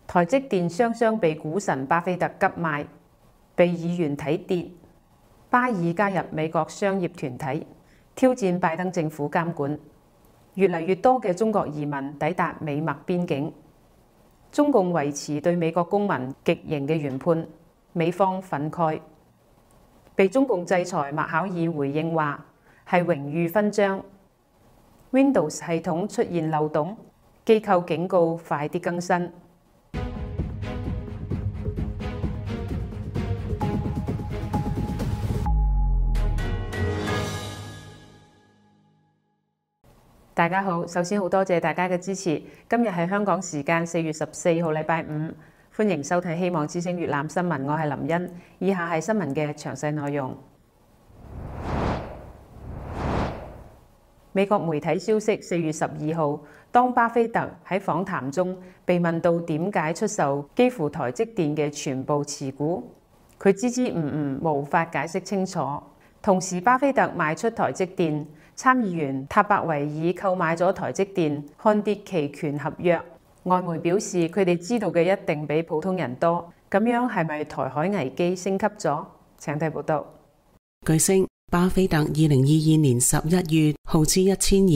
台積電雙雙被股神巴菲特急賣，被議員睇跌。巴爾加入美國商業團體，挑戰拜登政府監管。越嚟越多嘅中國移民抵達美墨邊境。中共維持對美國公民極刑嘅原判，美方憤慨。被中共制裁麥考爾回應話係榮譽勳章。Windows 系統出現漏洞，機構警告快啲更新。大家好，首先好多謝大家嘅支持。今日係香港時間4月14號禮拜五，歡迎收睇希望之聲粵覽新聞，我係林茵。以下係新聞嘅詳細內容。美國媒體消息，4月12號，當巴菲特喺訪談中被問到點解出售幾乎台積電嘅全部持股，佢支支吾吾無法解釋清楚。同時，巴菲特賣出台積電，參議員塔伯維爾購買咗台積電看跌期權合約。外媒表示，佢哋知道嘅一定比普通人多。咁樣係咪台海危機升級咗？請睇報道。 據悉，巴菲特2022年11月耗資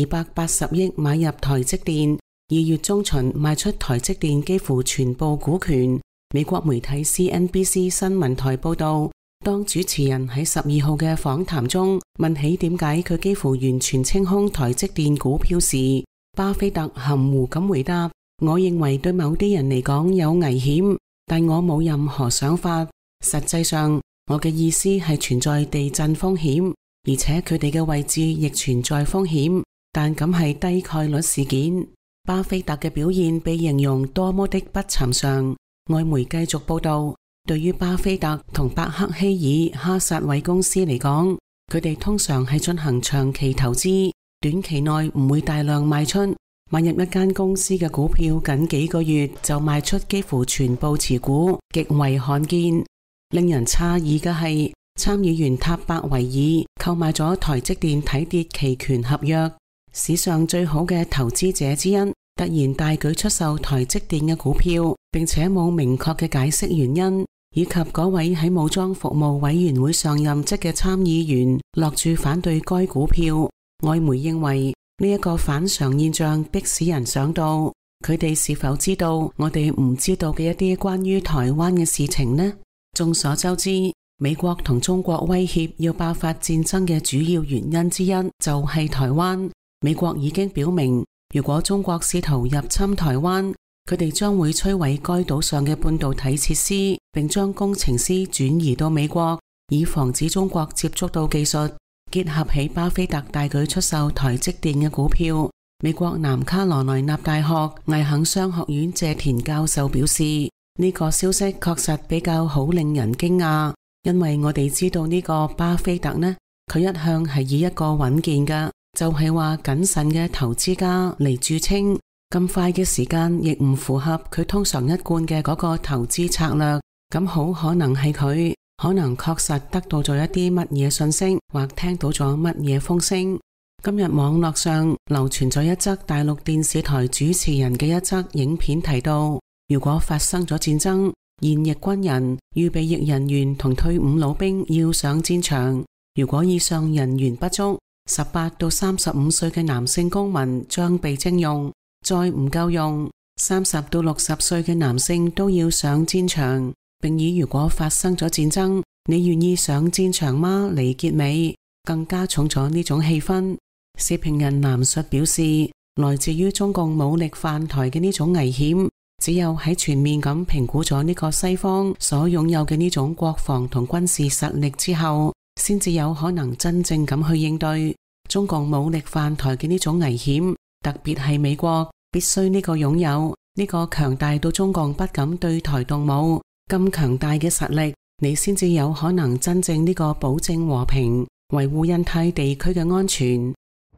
1280億買入台積電，2月中旬賣出台積電幾乎全部股權。美國媒體 CNBC 新聞台報道，當主持人喺12號嘅訪談中問起點解佢幾乎完全清空台積電股票時，巴菲特含糊咁回答：我認為對某啲人嚟講有危險，但我冇任何想法。實際上，我嘅意思係存在地震風險，而且佢哋嘅位置亦存在風險，但咁係低概率事件。巴菲特嘅表現被形容多麼的不尋常。外媒繼續報道，對於巴菲特同伯克希爾哈撒韋公司嚟講，佢哋通常係進行長期投資，短期內唔會大量賣出。買入一間公司嘅股票僅幾個月就賣出幾乎全部持股，極為罕見。令人詫異嘅係，參議員塔伯維爾購買咗台積電睇跌期權合約，史上最好嘅投資者之一，突然大舉出售台積電嘅股票，並且冇明確嘅解釋原因，以及嗰位喺武裝服務委員會上任職嘅參議員落注反對該股票。外媒認為呢一個反常現象迫使人想到，佢哋是否知道我哋唔知道嘅一啲關於台灣嘅事情呢？眾所周知，美國同中國威脅要爆發戰爭嘅主要原因之一就係台灣。美國已經表明，如果中國試圖入侵台灣，佢哋將會摧毀該島上嘅半導體設施，並將工程師轉移到美國，以防止中國接觸到技術。結合起巴菲特大舉出售台積電嘅股票，美國南卡羅來納大學艾肯商學院謝田教授表示，呢個消息確實比較好令人驚訝，因為我哋知道呢個巴菲特呢，佢一向係以一個穩健嘅，就係話謹慎嘅投資家嚟著稱。咁快嘅時間亦唔符合佢通常一貫嘅嗰個投資策略。咁好可能係佢可能確實得到咗一啲乜嘢信息，或聽到咗乜嘢風聲。今日網絡上流傳咗一則大陸電視台主持人嘅一則影片，提到如果發生咗戰爭，現役軍人、預備役人員同退伍老兵要上戰場，如果以上人員不足，18到35歲嘅男性公民將被徵用，再唔夠用，30到60歲嘅男性都要上戰場，並以如果發生咗戰爭，你願意上戰場嗎嚟結尾，更加重咗呢種氣氛。視評人南述表示，來自於中共武力犯台嘅呢種危險，只有喺全面咁評估咗呢個西方所擁有嘅呢種國防同軍事實力之後，先至有可能真正咁去應對中共武力犯台嘅呢種危險。特別係美國必須呢個擁有呢個強大到中共不敢對台動武咁強大嘅實力，你先至有可能真正呢個保證和平，維護印太地區嘅安全。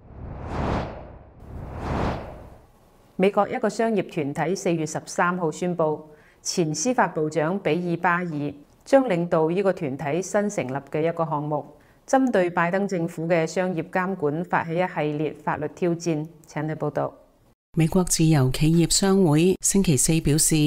美國一個商業團體4月13號宣布，前司法部長比爾巴爾將領導呢個團體新成立嘅一個項目，針對拜登政府嘅商業監管發起一系列法律挑戰。請你報道。 美國自由企業商會星期四表示，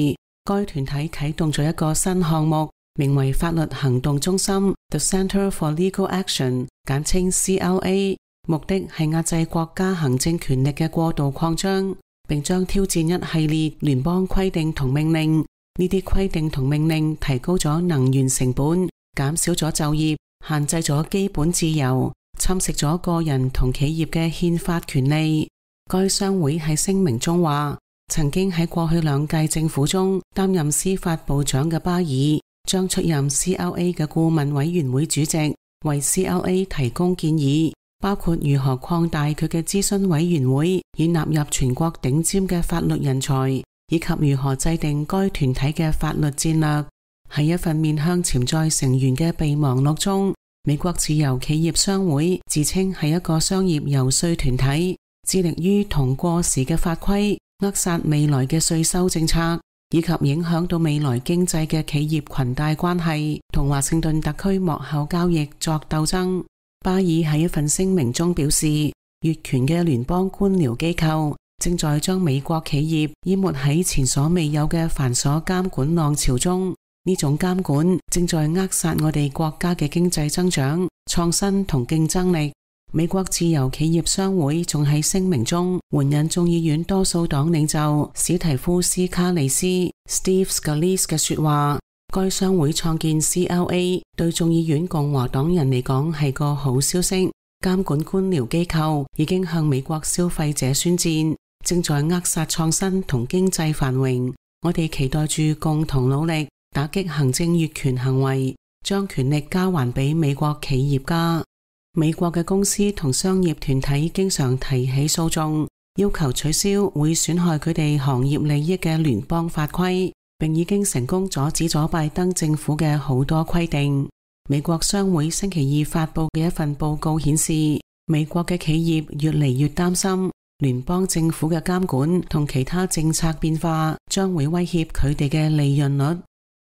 該團體啟動咗一個新項目，名為法律行動中心 The Center for Legal Action， 簡稱 CLA， 目的係壓制國家行政權力嘅過度擴張，並將挑戰一系列聯邦規定同命令。呢啲規定同命令提高咗能源成本，減少咗就業，限制咗基本自由，侵蝕咗個人同企業嘅憲法權利。該商會喺聲明中話，曾經喺過去2屆政府中擔任司法部長嘅巴爾將出任 CLA 嘅顧問委員會主席，為 CLA 提供建議，包括如何擴大佢嘅諮詢委員會，以納入全國頂尖嘅法律人才，以及如何制定該團體嘅法律戰略。喺一份面向潛在成員嘅備忘錄中，美國自由企業商會自稱係一個商業遊說團體，致力於同過時嘅法規扼殺未來嘅稅收政策，以及影響到未來經濟嘅企業裙帶關係，同華盛頓特區幕後交易作鬥爭。巴爾喺一份聲明中表示，越權嘅聯邦官僚機構正在將美國企業淹沒喺前所未有嘅繁瑣監管浪潮中，呢種監管正在扼殺我哋國家嘅經濟增長、創新同競爭力。美國自由企業商會仲喺聲明中援引眾議院多數黨領袖史提夫斯卡利斯 Steve Scalise 嘅說話，該商會創建 CLA 對眾議院共和黨人嚟講係個好消息。監管官僚機構已經向美國消費者宣戰，正在扼殺創新同經濟繁榮。我哋期待住共同努力，打擊行政越權行為，將權力交還俾美國企業家。美國嘅公司同商業團體經常提起訴訟，要求取消會損害佢哋行業利益嘅聯邦法規，並已經成功阻止咗拜登政府嘅好多規定。美國商會星期二發佈嘅一份報告顯示，美國嘅企業越嚟越擔心聯邦政府嘅監管同其他政策變化將會威脅佢哋嘅利潤率。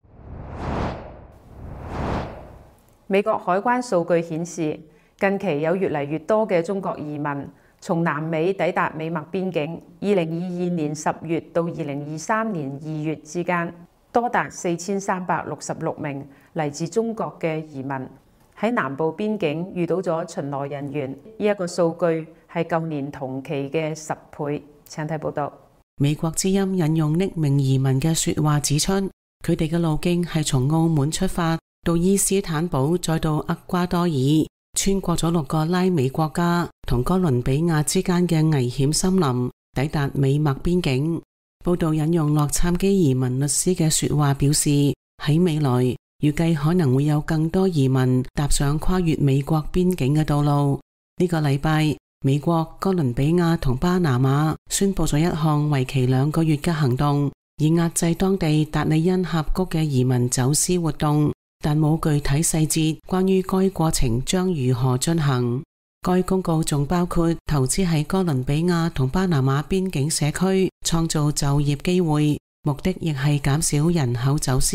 美國海關數據顯示，近期有越嚟越多嘅中國移民從南美抵達美墨邊境。2022年10月到2023年2月之間，多達4366名嚟自中國嘅移民喺南部邊境遇到咗巡邏人員，呢一個數據係舊年同期嘅10倍。請睇報道。 美國之音引用匿名移民嘅說話指出，佢哋嘅路徑係從澳門出發，到伊斯坦堡，再到厄瓜多爾，穿過咗6個拉美國家同哥倫比亞之間嘅危險森林，抵達美墨邊境。報道引用洛杉磯移民律師嘅說話表示，喺未來預計可能會有更多移民踏上跨越美國邊境嘅道路。呢個禮拜，美國、哥倫比亞同巴拿馬宣布咗一項為期2個月嘅行動，以壓制當地達里恩峽谷嘅移民走私活動，但冇具體細節關於該過程將如何進行。該公告仲包括投資喺哥倫比亞同巴拿馬邊境社區，創造就業機會，目的亦係減少人口走私。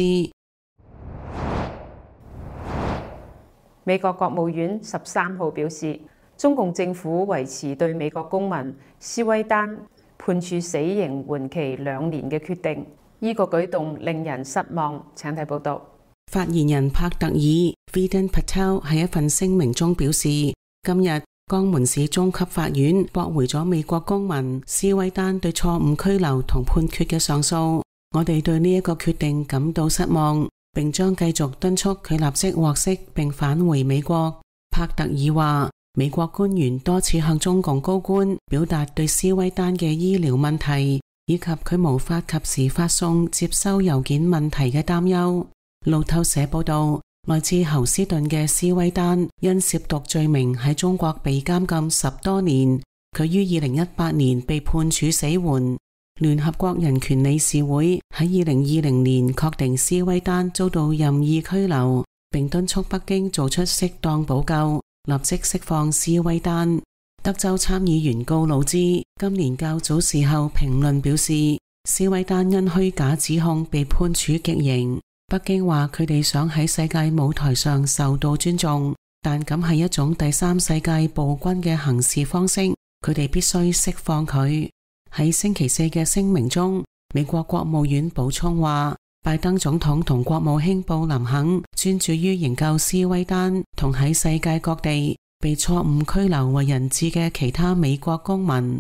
美國國務院13號表示，中共政府維持對美國公民斯威丹判處死刑緩期2年嘅決定，呢個舉動令人失望。請睇報道。 發言人帕特爾 Vedant Patel 喺一份聲明中表示，今日江門市中級法院駁回咗美國公民斯威丹對錯誤拘留同判決嘅上訴。我哋對呢一個決定感到失望，並將繼續敦促佢立即獲釋並返回美國。帕特爾話，美國官員多次向中共高官表達對斯威丹嘅醫療問題以及佢無法及時發送接收郵件問題嘅擔憂。路透社報道，來自侯斯頓嘅斯威丹因涉毒罪名喺中國被監禁10多年，佢於2018年被判處死緩。聯合國人權理事會喺2020年確定斯威丹遭到任意拘留，並敦促北京做出適當補救，立即釋放斯威丹。德州參議員告魯茲今年較早時候評論表示，斯威丹因虛假指控被判處極刑。北京話佢哋想喺世界舞台上受到尊重，但咁係一種第三世界暴君嘅行事方式，佢哋必須釋放佢。喺星期四嘅聲明中， 美國國務院補充話，拜登總統同國務卿布林肯專注於營救斯威丹同喺世界各地被錯誤拘留為人質嘅其他美國公民。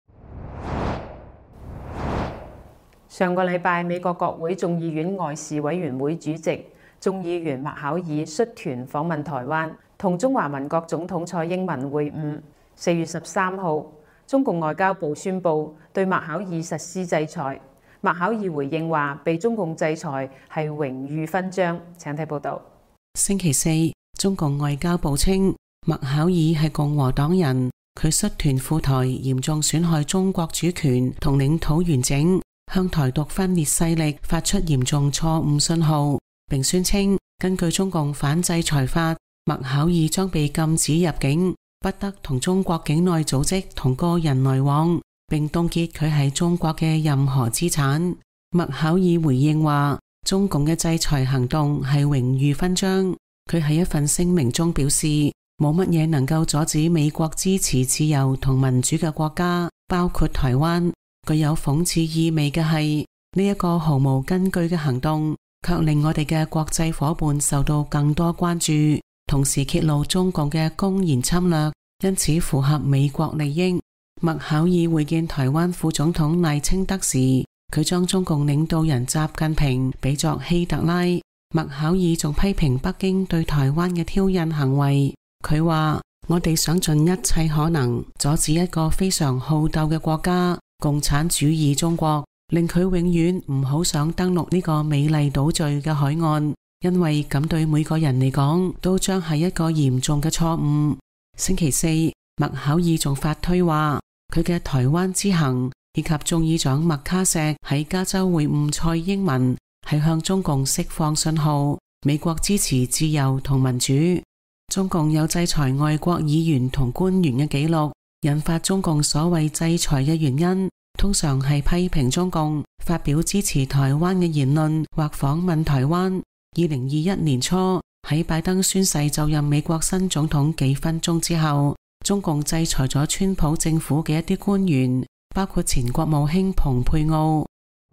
上個禮拜，美國國會眾議院外事委員會主席眾議員麥考爾率團訪問台灣，同中華民國總統蔡英文會晤。4月13號，中共外交部宣布對麥考爾實施制裁。麥考爾回應話，被中共制裁係榮譽勳章。請睇報導。 星期四，中共外交部稱麥考爾係共和黨人，佢率團赴台，嚴重損害中國主權同領土完整，向台獨分裂勢力發出嚴重錯誤信號，並宣稱根據中共反制裁法，麥考爾將被禁止入境，不得同中國境內組織同個人來往，並凍結佢喺中國嘅任何資產。麥考爾回應話，中共嘅制裁行動係榮譽勳章。佢喺一份聲明中表示，冇乜嘢能夠阻止美國支持自由同民主嘅國家，包括台灣。具有諷刺意味嘅係，呢一個毫無根據嘅行動，卻令我哋嘅國際夥伴受到更多關注，同時揭露中共嘅公然侵略，因此符合美國利益。麥考爾會見台灣副總統賴清德時，佢將中共領導人習近平比作希特拉。麥考爾仲批評北京對台灣嘅挑釁行為。佢話：我哋想盡一切可能阻止一個非常好鬥嘅國家——共產主義中國，令佢永遠唔好想登陸呢個美麗島嶼嘅海岸，因為咁對每個人嚟講都將係一個嚴重嘅錯誤。星期四，麥考爾仲發推話，佢嘅台灣之行以及眾議長麥卡錫喺加州會晤蔡英文，係向中共釋放信號，美國支持自由同民主。中共有制裁外國議員同官員嘅記錄，引發中共所謂制裁嘅原因，通常係批評中共發表支持台灣嘅言論或訪問台灣。2021年初，喺拜登宣誓就任美國新總統幾分鐘之後，中共制裁咗川普政府嘅一啲官員，包括前國務卿蓬佩奧。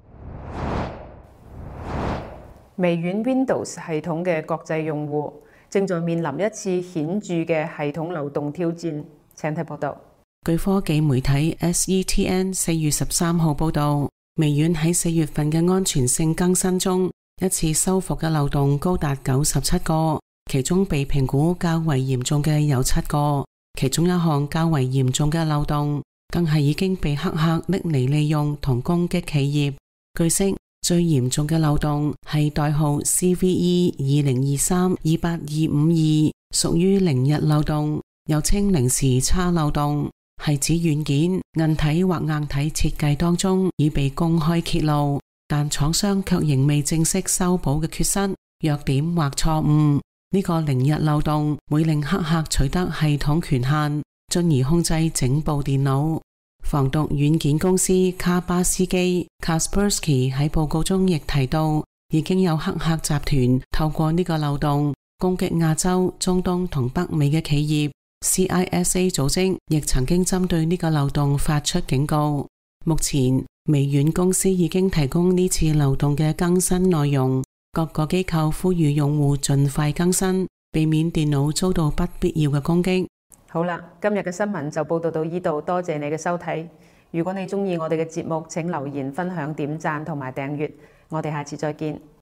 微軟 Windows 系統嘅國際用戶正在面臨一次顯著嘅系統漏洞挑戰。請睇報道。 據科技媒體 SETN 4月13號報道，微軟喺4月份嘅安全性更新中，一次修復嘅漏洞高達97個，其中被評估較為嚴重嘅有7個，其中一項較為嚴重嘅漏洞，更係已經被黑客拎嚟利用同攻擊企業。據悉，最嚴重嘅漏洞係代號 CVE 2023-28252，屬於0日漏洞，又稱零時差漏洞，係指軟件、硬體或硬體設計當中已被公開揭露，但廠商卻仍未正式修補嘅缺失、弱點或錯誤。呢個0日漏洞會令黑客取得系統權限，進而控制整部電腦。防毒軟件公司卡巴斯基 Kaspersky 喺報告中亦提到，已經有黑客集團透過呢個漏洞攻擊亞洲、中東同北美嘅企業。CISA 組織亦曾經針對呢個漏洞發出警告。目前，微軟公司已經提供呢次漏洞嘅更新內容，各個機構呼籲用戶盡快更新，避免電腦遭到不必要嘅攻擊。 好啦，今日嘅新聞就報道到呢度，多謝你嘅收睇。如果你鍾意我哋嘅節目，請留言、分享、點讚同埋訂閱。我哋下次再見。